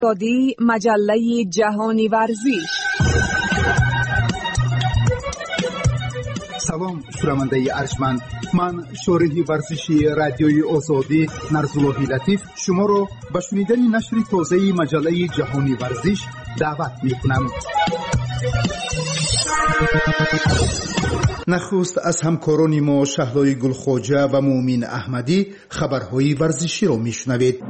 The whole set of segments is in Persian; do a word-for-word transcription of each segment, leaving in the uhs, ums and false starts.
دادی مجله جهانی ورزش. سلام شنونده ارجمند، من شارح ورزشی رادیوی آزادی نرزاللهی لطیف شما را به شنیدن نشر تازه مجله جهانی ورزش دعوت می‌کنم. نخست از همکاران ما شهلای گلخواجه و مومین احمدی خبرهای ورزشی را میشنوید.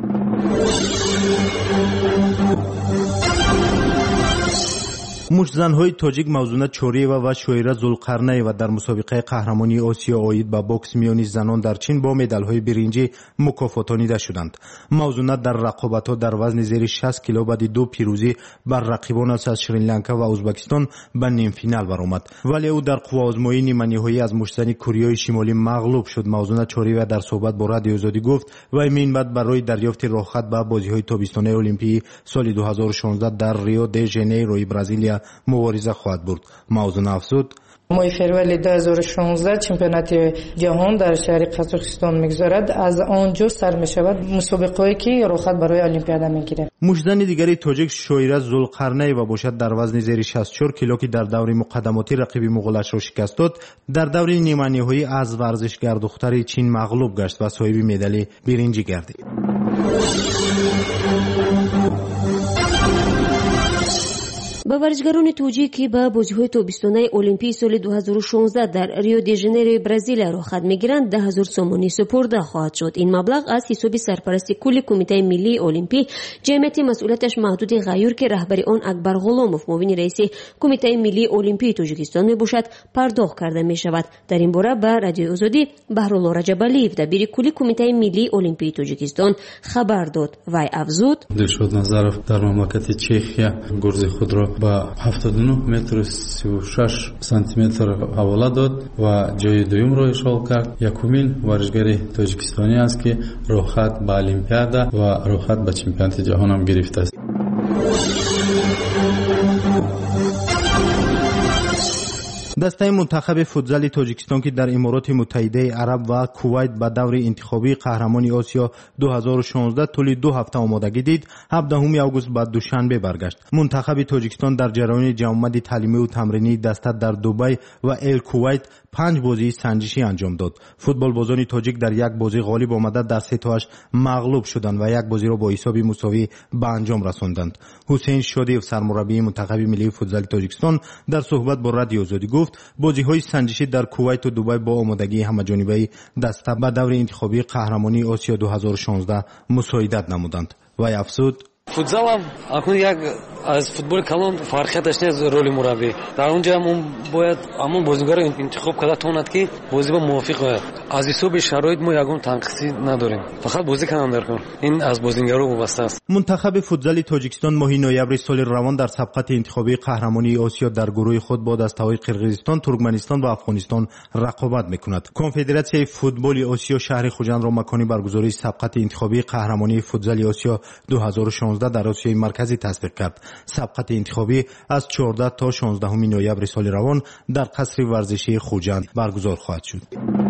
مشتزن‌های تاجیک موزونه چوریوا و شویره ذوالقرنیوا در مسابقه قهرمانی آسیا آید به بوکس میانی زنان در چین با مدال‌های برنجی مکافاتانیده شدند. موزونه در رقابت‌ها در وزن زیر شصت کیلو بعد دو پیروزی بر رقیبانش از سریلانکا و ازبکستان به نیم فینال برآمد، ولی او در قوه‌آزمایی نیمه‌نهایی از مشتزن کره شمالی مغلوب شد. موزونه چوریوا در صحبت با رادیو آزادی گفت و این بعد برای دریافت راهخط به بازی‌های تابستانه المپیک سال دو هزار و شانزده در ریو د ژانیرو برزیلیا مبارزه خواهد برد. موضوع افزود ماه فروری دو هزار و شانزده چمپیونات جهان در شهر قزاقستان میگذارد. از آنجا سر می شود مسابقه‌ای که راحت برای المپیاد میگیره. مشتزن دیگری تاجیک شویره ذوالقرنیوا باشد در وزن زیر شصت و چهار کیلو که در دور مقدماتی رقیب مغولش را شکست داد، در دور نیمه نهایی از ورزشگر دختر چین مغلوب گشت و صاحب مدال برنجی گردید. با ورزشکاران توجیکی به بازی‌های تابستانه المپیک سال دو هزار و شانزده در ریو د ژانیرو برزیل راحت می‌گیرند ده هزار سومانی سپرده خواهد شد. این مبلغ از حساب سرپرست کل کمیته ملی المپیک جمعیت مسئولیتش محدود غیور که رهبری آن اکبر غلاموف معاون رئیس کمیته ملی المپیک تاجیکستان میباشد پرداخت کرده می‌شود. در این باره به رادیو آزادی بهرالله رجبالیف دبیر کل کمیته ملی المپیک تاجیکستان خبر داد و افزود دلشاد نظرов در مملکت چخیا گرز خود را با هفتاد و نه متر و سی و شش سانتی متر حواله داد و جای دوم را اشغال کرد. یکمین ورزشگر تاجیکستانی است که راحت به المپیاد و راحت به چمپیونات جهان هم گرفته است. دسته منتخب فوتبال تاجیکستان که در امارات متحده عرب و کویت به دور انتخابی قهرمانی آسیا دو هزار و شانزده طول دو هفته آمادگی دید، هفدهم آگوست بعد دوشنبه برگشت. منتخب تاجیکستان در جریان جمع‌آمد تعلیمی و تمرینی دسته در دبی و ال کویت پنج بازی سنجشی انجام داد. فوتبال بازان تاجیک در یک بازی غالب آمده در سه تاش مغلوب شدند و یک بازی را با حساب مساوی به انجام رساندند. حسین شادیف سرمربی منتخب ملی فوتبال تاجیکستان در صحبت با رادیو آزادی گفت بازی‌های سنجشی در کویت و دبی با آمادگی همه‌جانبه دسته به دور انتخابی قهرمانی آسیا دو هزار و شانزده مساعدت نمودند و افزود فوتبال هم اکنون یک از فوتبال کلان فرقیتش نیست رولی مربی. در اونجا هم باید همون بازیگر رو انتخاب کرده تواند که بازی با موافق باید. از حساب شرایط ما یگان تنقیصی نداریم، فقط بازی کنن در کن. این از بازیگرا وابسته است. منتخب فوتبال تاجیکستان ماه نوامبر سال روان در سبقت انتخابی قهرمانی آسیا در گروه خود با دسته‌های قرقیزستان، ترکمنستان و افغانستان رقابت میکند. کنفدراسیون فوتبال آسیا شهر خوجند را مکانی برگزاری سبقت انتخابی قهرمانی فوتبال آسیا دو هزار و شانزده در آسیای مرکزی تصدیق کرد. سبقت انتخابی از چهارده تا شانزده نوامبر سال روان در قصر ورزشی خوجند برگزار خواهد شد.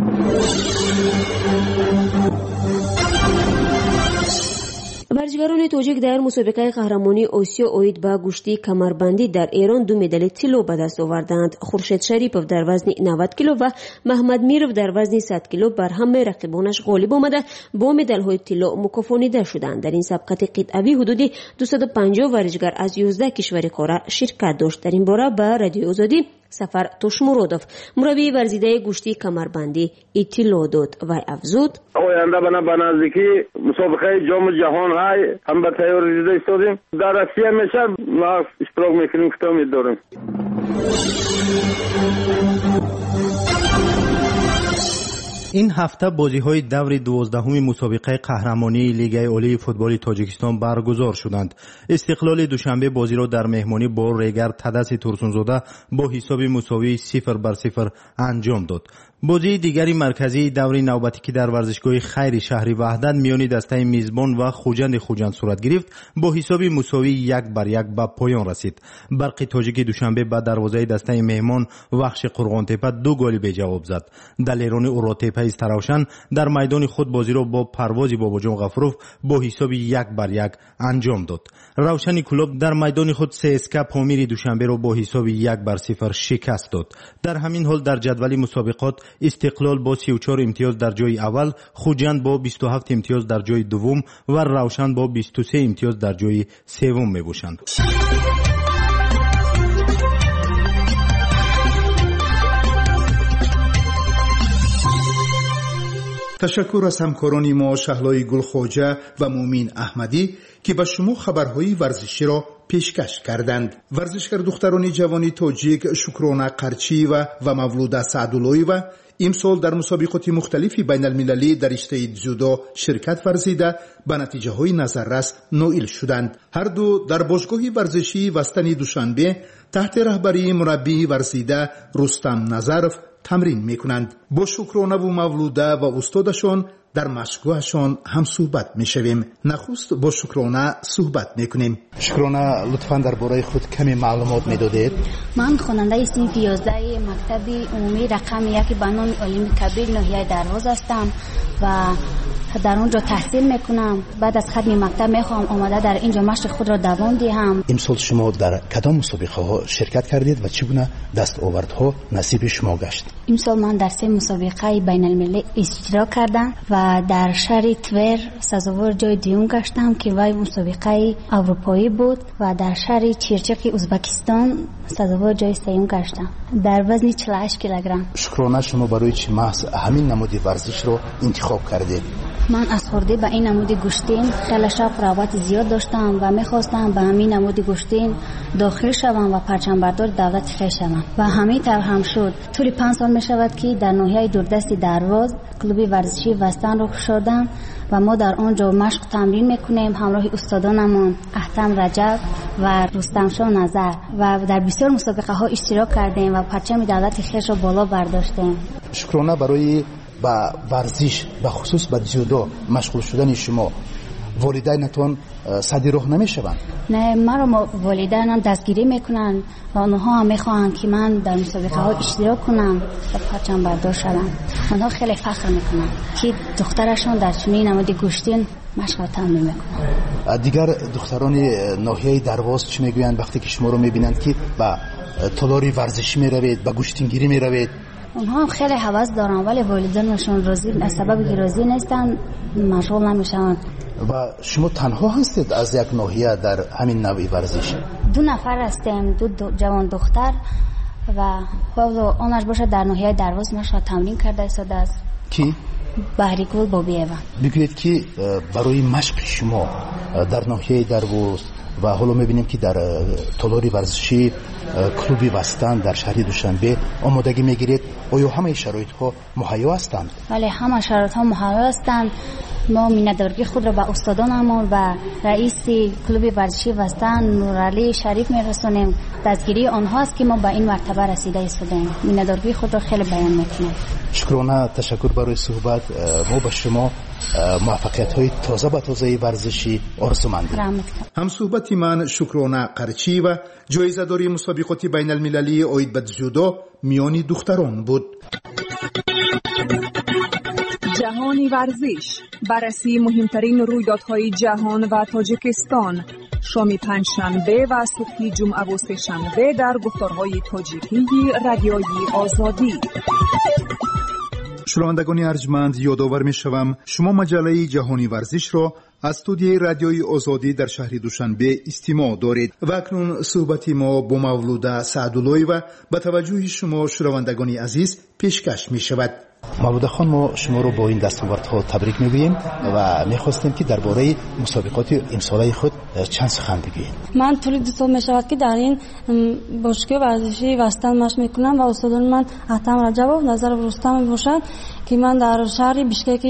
ورزشکاران تاجیک در مسابقه قهرمانی آسیا آید به گشتی کمربندی در ایران دو مدال طلا به دست آوردند. خورشید شریپوف در وزن نود کیلو و محمد میروف در وزن صد کیلو بر همه رقیبانش غالب آمده با مدال‌های طلا مکافانیده شدند. در این سبقت قطعی حدود دویست و پنجاه ورزشکار از یازده کشور قاره شرکت داشت. در این باره به رادیو آزادی سفر توشمورودوف مربی ورزیده گشتی کمربندی اطلاع داد و افزود آینده بنا به نزدیکی مسابقه جام جهان های هم به تیاری دیده ایستادیم. در روسیه میشه ما اشتراک میکنیم که امید داریم. این هفته بازی‌های دور دوازدهم مسابقه قهرمانی لیگ عالی فوتبال تاجیکستان برگزار شدند. استقلال دوشنبه بازی را در مهمانی با ریگر تدس ترسونزاده با حساب مساوی صفر بر صفر انجام داد. بازی دیگری مرکزی دوری نوبتی که در ورزشگاه خیر شهری وحدت میان دسته میزبان و خوجند خوجند صورت گرفت با حساب مساوی یک بر یک به پایان رسید. برق تاجیک دوشنبه به دروازه دسته مهمان وخش قرغان تپه دو گل به جواب زد. دلیران اورا تپه استراوشن در میدان خود بازی را با پرواز باباجان غفروف با حساب یک بر یک انجام داد. روشن کلوب در میدان خود سی اس کے پامیر دوشنبه را با حساب یک بر صفر شکست داد. در همین حال در جدول مسابقات استقلال با سی و چهار امتیاز در جای اول، خوجند با بیست و هفت امتیاز در جای دوم و روشن با بیست و سه امتیاز در جای سوم میباشند. تشکر از همکاران ما شهلای گلخواجه و مومین احمدی که به شما خبرهای ورزشی را پیشکش کردند. ورزشگر دختران جوانی تاجیک شکرانه قرچی و و مولوده سعداللویeva امسال در مسابقات مختلفی بین المللی در رشته جودو شرکت ورزیده به نتیجه های نظررس نائل شدند. هر دو در باشگاه ورزشی وستن دوشنبه تحت رهبری مربی ورزیده رستم نظرف تمرین میکنند. با شکرانه و مولوده و استادشان در مشقهشان هم صحبت میشویم. نخست با شکرانه صحبت میکنیم. شکرانه لطفاً درباره خود کمی معلومات میدادید؟ من خواننده صنف یازده مکتب عمومی رقم یک به نام علیم کبیر ناحیه درواز هستم و در اونجا تحصیل میکنم. بعد از ختم مکتب میخوام آماده در اینجا مشق خود را دوام دهم. امسال شما در کدام مسابقه ها شرکت کردید و چگونه دستاوردها نصیب شما گشت؟ امسال من در سه مسابقه بین المللی اشتراک کردم و در شهر تور سزاوار جای دوم گشتم که وای مسابقه اروپایی بود و در شهر چیرچک ازبکستان سزاوار جای سوم گشتم در وزن چهل و هشت کیلوگرم. شکرانه شما برای چه محض همین نمود ورزش رو انتخاب کردید؟ من از خورده به این نمود گوشتین خیلی شوق و رغبت زیاد داشتم و میخواستم به همین نمود گوشتین داخل شوم و پرچم بردار دولت خویش شوم و همین طور هم شد. طول پنج سال می شود که در ناحیه دوردست درواز کلوب ورزشی وستن رو شدم و ما در آنجا مشق تمرین میکنیم همراه استادانمان احتم رجب و رستم شاه نظر و در بسیار مسابقه ها اشتراک کردیم و پرچم دولت خویش را بالا برداشتیم. شکرانه برای با ورزش به خصوص به جودو مشغول شدن شما والدینتون صدی راه نمیشوند؟ نه، مرا والدینم دستگیری میکنن و آنها هم میخواهند که من در مسابقه ها اشتراک کنم و پرچم بردار شدم. آنها خیلی فخر میکنن که دخترشون در چنین نماد گوشتین مشغول تمرین میکنن. دیگر دختران ناحیه درواز چی میگویند وقتی که شما رو میبینند که به تالاری ورزشی میروید، به گوشتینگیری میروید؟ اونها هم خیلی هوس دارن ولی والدینشون راضی از سبب که راضی نیستن مشغول نمیشن. و شما تنها هستید از یک ناحیه در همین نوع ورزش؟ دو نفر هستیم، دو, دو جوان دختر و خود آنش باشه در ناحیه درواز مشغول تمرین کرده ایستاده است. کی؟ بهریگل بابیeva. بگویید که برای مشق شما در ناحیه درواز و حالا میبینیم که در تالاری ورزشی کلوبی وستن در شهر دوشنبه آمادگی میگیرید. آیا همه شرایط ها مهیا هستند؟ بله، همه شرایط ها مهیا هستند. ما میندارگی خود را به استادانمون و رئیس کلوب ورزشی وستن نورعلی شریف میرسونیم. دستگیری آنهاست که ما به این مرتبه رسیده ایستادیم. میندارگی خود را خیلی بیان میکنیم. شکرانه، تشکر برای صحبت. ما به شما موفقیت های تازه به تازه ورزشی آرزومندیم. هم صحبتی من شکرانه قرچی و جایزه داری مسابقات بین المللی آید به جودو میانی دختران بود. جهانی ورزش، بررسی مهمترین رویدادهای جهان و تاجیکستان، شام پنجشنبه و صبح جمعه و سه‌شنبه در گفتارهای تاجیکی رادیوی آزادی. شنوندگان ارجمند، یادآور می‌شوم شما مجله جهانی ورزش را از استودیوی رادیوی آزادی در شهر دوشنبه استماع دارید و اکنون صحبت ما با مولوده سعداللویeva به توجه شما شنوندگان عزیز پیشکش می‌شود. مولوده خان، ما شما رو با این دستاوردها تبریک میگوییم و میخواستیم که درباره مسابقات امساله خود چند سخن بگویید. من طول دو سال میشود که در این باشگاه ورزشی وستن مشق میکنم و استادان من احتم رجب و نظر رستم باشند که من در شهر بیشکک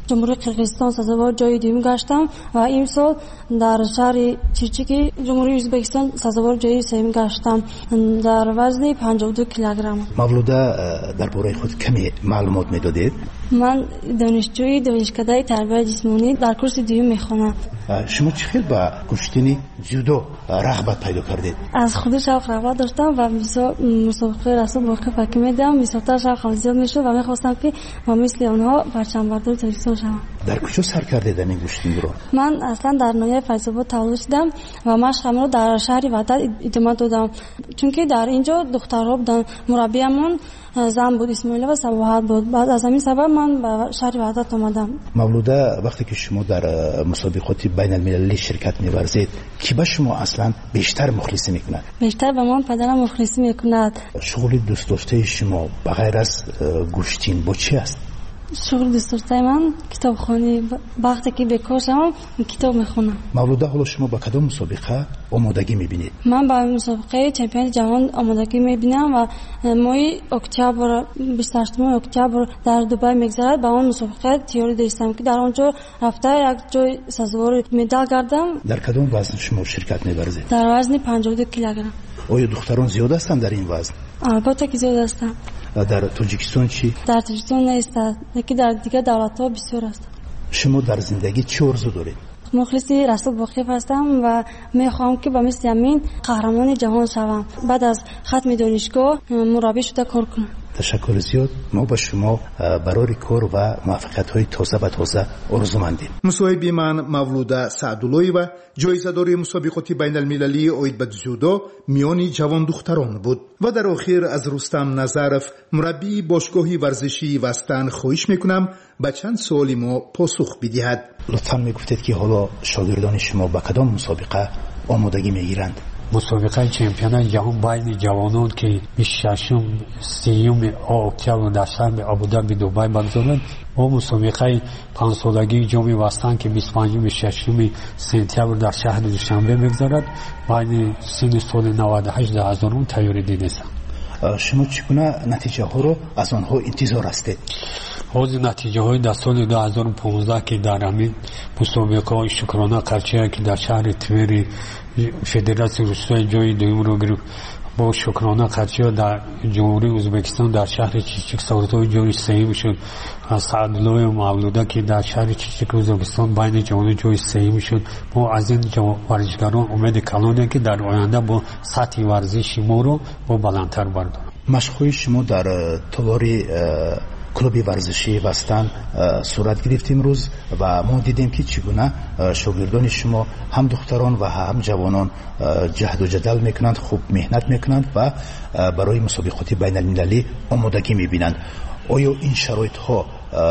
جمهوری قرقیزستان سزاوار جای دوم گشتم و این سال در شهر چیرچیکی جمهوری ازبکستان سزاوار جای سوم گشتم در وزن پنجاه و دو کیلوگرم. مولوده درباره خود کمی معلومات میدادید؟ من دانشجوی دانشکده تربیت جسمانی در کورس دوم میخوانم. شما چه خیلی با کشتن جودو رغبت پیدا کردید؟ از خود شوق رغبت داشتم و مسابقه رسول واقف که میدم میساختر شوقم زیاد میشد و میخواستم که با مثل آنها پرچم بردار تاجیکستان شوم. در کجا سر کردید این کشتن رو؟ من اصلا در ناحیه فیض‌آباد تولد شدم و مشقم رو در شهر وحدت ادامه دادم چون که در اینجا دخترها بودن. مربیمون زن بود، اسماعیل و صباحت بود. بعد از همین سبب من به شهر وحدت آمدم. مولوده وقتی که شما در مسابقات بین المللی شرکت می‌ورزید کی به شما اصلا بیشتر مخلصی میکند؟ بیشتر به من پدرم مخلصی میکند. شغل دوست داشته شما بغیر از گوشتین با چی است؟ شغل دوست داشته من کتابخوانی. وقتی که بیکار شدم کتاب میخونم. مولوده حالا شما با کدام مسابقه آمادگی میبینید؟ من با مسابقه چمپیون جهان آمادگی میبینم و ماه اکتبر بیست و هشتم اکتبر در دبی میگذرد. با اون مسابقه تیاری داشتم که در اونجا رفته یک جای سزاوار مدال گردم. در کدام وزن شما شرکت می‌ورزید؟ در وزن پنجاه و دو کیلوگرم. آیا دختران زیاد هستند در این وزن؟ البته که زیاد هستند. در تاجیکستان چی؟ در تاجیکستان نیست، لیکن در دیگر دولت‌ها بسیار است. شما در زندگی چه آرزو دارید؟ مخلصی رسول واقف هستم و میخوام که با مثل همین قهرمان جهان شوم. بعد از ختم دانشگاه مربی شده کار کنم. تشکر زیاد. ما با شما برای کار و موفقیت‌های تازه به تازه آرزومندیم. مصاحبه من مولوده سعداللهی و جایزه‌دار مسابقات بین المللی اوید به جودو میان جوان دختران بود. و در آخر از رستم نظرف مربی باشگاهی ورزشی وستن خواهش میکنم به چند سوالی ما پاسخ بدهد. لطفاً میگفتید که حالا شاگردان شما به کدام مسابقه آمادگی میگیرند؟ مسابقه چمپیونات جهان بین جوانان که بیست و ششم سیوم اکتبر در شهر ابوظبی دبی برگزار و مسابقه پنج سالگی جام وستن که بیست و پنجم بیست و ششم سپتامبر در شهر دوشنبه میگذرد بین سن سال نود و هشت در هزارم تیاری دیدم. شما چگونه نتیجه ها رو از آنها انتظار هستید؟ حاضر نتیجه های در سال دو هزار و پانزده که در همین مسابقه شکرانه قرچه که در شهر تبری فدراسیون روسیه جای دوم رو گرفت با شکرانه قرچه در جمهوری ازبکستان در شهر چیچیک ساختای جای سوم شد. سعدالله مولوده که در شهر چیچیک ازبکستان بین جوانان جای سوم شد. ما از این ورزشکاران امید کلانیم که در آینده با سطح ورزشی ما رو با بلندتر برداریم. مشق‌های شما در تالاری کلوب ورزشی وستن صورت گرفت امروز و ما دیدیم که چگونه شاگردان شما هم دختران و هم جوانان جهد و جدل میکنند، خوب مهنت میکنند و برای مسابقات بین المللی آمادگی میبینند. آیا این شرایط ها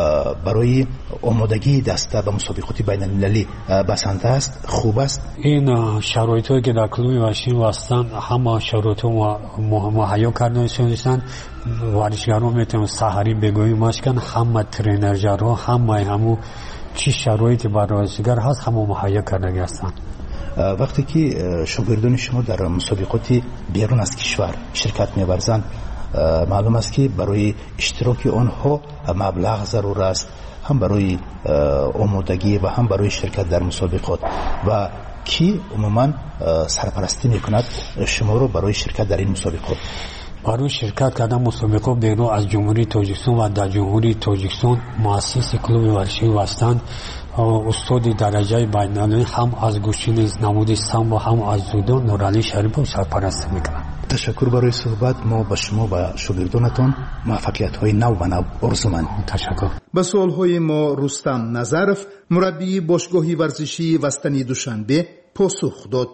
برای آمادگی دسته به مسابقات بین المللی بسنده است، خوب است؟ این شرایط هایی که در کلوب ورزشی وستن همه شرایط ها مهیا کرده شدند. ورزشکاران میتونن سحری بگویی مشکن، همه ترینرها همه همو چی شرایطی برای ورزشکار هست همه مهیا کرده هستند. وقتی که شاگردان شما در مسابقات بیرون از کشور شرکت می‌ورزند معلوم است که برای اشتراک آنها مبلغ ضرور است، هم برای آمادگی و هم برای شرکت در مسابقات. و کی عموما سرپرستی میکند شما رو برای شرکت در این مسابقات؟ برای شرکت کردن مسابقات بیرون از جمهوری تاجیکستان و در جمهوری تاجیکستان مؤسس کلوب ورزشی وستن استاد درجه بین‌المللی هم از گوشین نمود سامبو هم از جودو نورعلی شریف سرپرستی میکنند. تشکر برای صحبت. ما با شما و شاگردانتان موفقیت‌های نو و نو آرزومندیم. تشکر. به سوال‌های ما رستم نظرف مربی باشگاهی ورزشی وستنی دوشنبه پاسخ داد.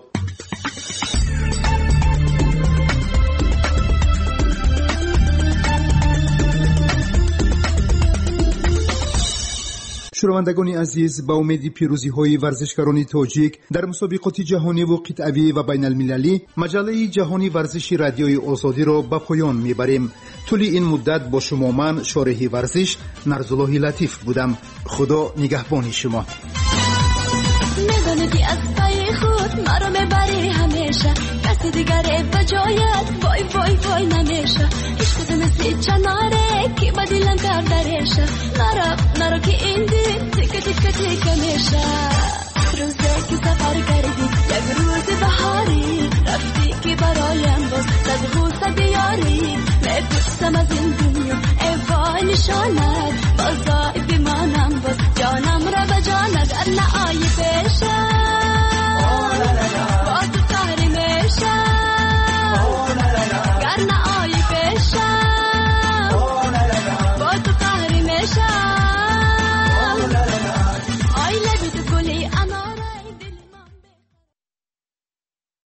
شنوندگان عزیز، با امید پیروزی های ورزشکاران تاجیک در مسابقات جهانی و قطعی و بین المللی مجله جهانی ورزشی رادیوی آزادی را به پایان میبریم. طول این مدت با شما من شارح ورزش نرزالله لطیف بودم. خدا نگهبان شما. میدانی از پای خود مرا میبری همیشه، کسی دیگر به جایت وای وای وای نمیشه. عشق تو مثل چناره کی بدیلم کردرشه نرا نرا که این دل تک تک تک میشه روزی که سفر کردی یک روز بهاری رفتی که برایم باز صد غوصه بیاری میپرسم از این دنیا ای وای نشانت بازای بمانم باز جانم را به جانت ارنا آی پیشه